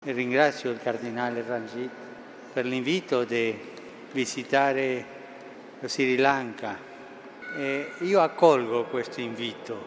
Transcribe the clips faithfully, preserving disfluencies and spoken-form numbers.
ringrazio il cardinale Ranjit per l'invito di visitare lo Sri Lanka e io accolgo questo invito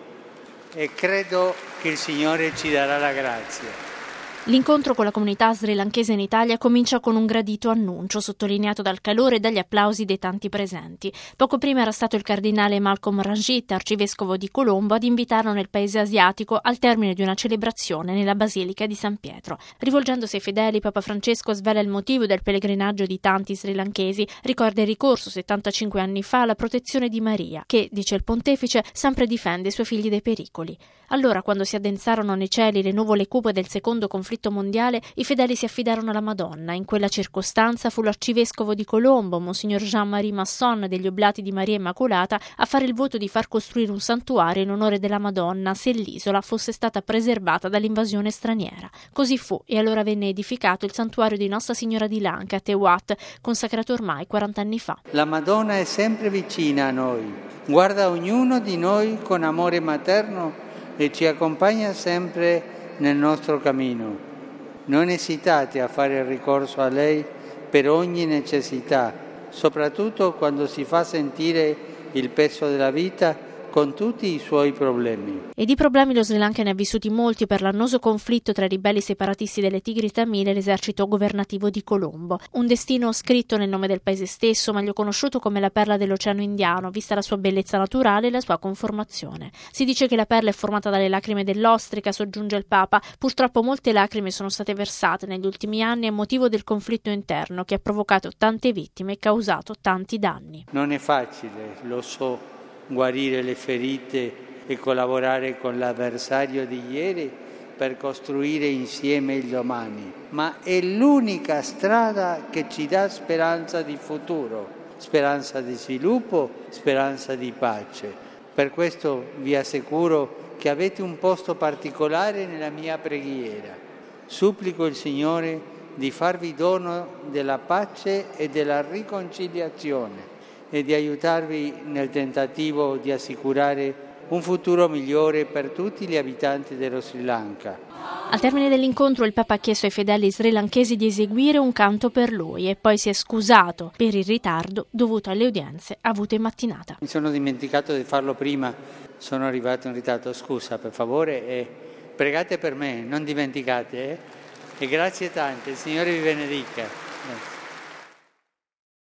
e credo che il Signore ci darà la grazia. L'incontro con la comunità srilankese in Italia comincia con un gradito annuncio, sottolineato dal calore e dagli applausi dei tanti presenti. Poco prima era stato il cardinale Malcolm Ranjit, arcivescovo di Colombo, ad invitarlo nel paese asiatico al termine di una celebrazione nella Basilica di San Pietro. Rivolgendosi ai fedeli, Papa Francesco svela il motivo del pellegrinaggio di tanti srilankesi, ricorda il ricorso settantacinque anni fa alla protezione di Maria, che, dice il pontefice, sempre difende i suoi figli dai pericoli. Allora, quando si addensarono nei cieli le nuvole cupe del secondo conflitto mondiale, i fedeli si affidarono alla Madonna. In quella circostanza fu l'arcivescovo di Colombo, Monsignor Jean-Marie Masson degli Oblati di Maria Immacolata, a fare il voto di far costruire un santuario in onore della Madonna se l'isola fosse stata preservata dall'invasione straniera. Così fu, e allora venne edificato il santuario di Nostra Signora di Lanka a Tewat, consacrato ormai quaranta anni fa. La Madonna è sempre vicina a noi, guarda ognuno di noi con amore materno e ci accompagna sempre nel nostro cammino. Non esitate a fare ricorso a lei per ogni necessità, soprattutto quando si fa sentire il peso della vita con tutti i suoi problemi. E di problemi lo Sri Lanka ne ha vissuti molti per l'annoso conflitto tra i ribelli separatisti delle Tigri Tamile e l'esercito governativo di Colombo. Un destino scritto nel nome del paese stesso, meglio conosciuto come la perla dell'Oceano Indiano, vista la sua bellezza naturale e la sua conformazione. Si dice che la perla è formata dalle lacrime dell'ostrica, soggiunge il Papa. Purtroppo molte lacrime sono state versate negli ultimi anni a motivo del conflitto interno che ha provocato tante vittime e causato tanti danni. Non è facile, lo so, guarire le ferite e collaborare con l'avversario di ieri per costruire insieme il domani, ma è l'unica strada che ci dà speranza di futuro, speranza di sviluppo, speranza di pace. Per questo vi assicuro che avete un posto particolare nella mia preghiera. Supplico il Signore di farvi dono della pace e della riconciliazione e di aiutarvi nel tentativo di assicurare un futuro migliore per tutti gli abitanti dello Sri Lanka. Al termine dell'incontro il Papa ha chiesto ai fedeli srilankesi di eseguire un canto per lui e poi si è scusato per il ritardo dovuto alle udienze avute in mattinata. Mi sono dimenticato di farlo prima, sono arrivato in ritardo, scusa per favore e pregate per me, non dimenticate eh? E grazie tante, il Signore vi benedica.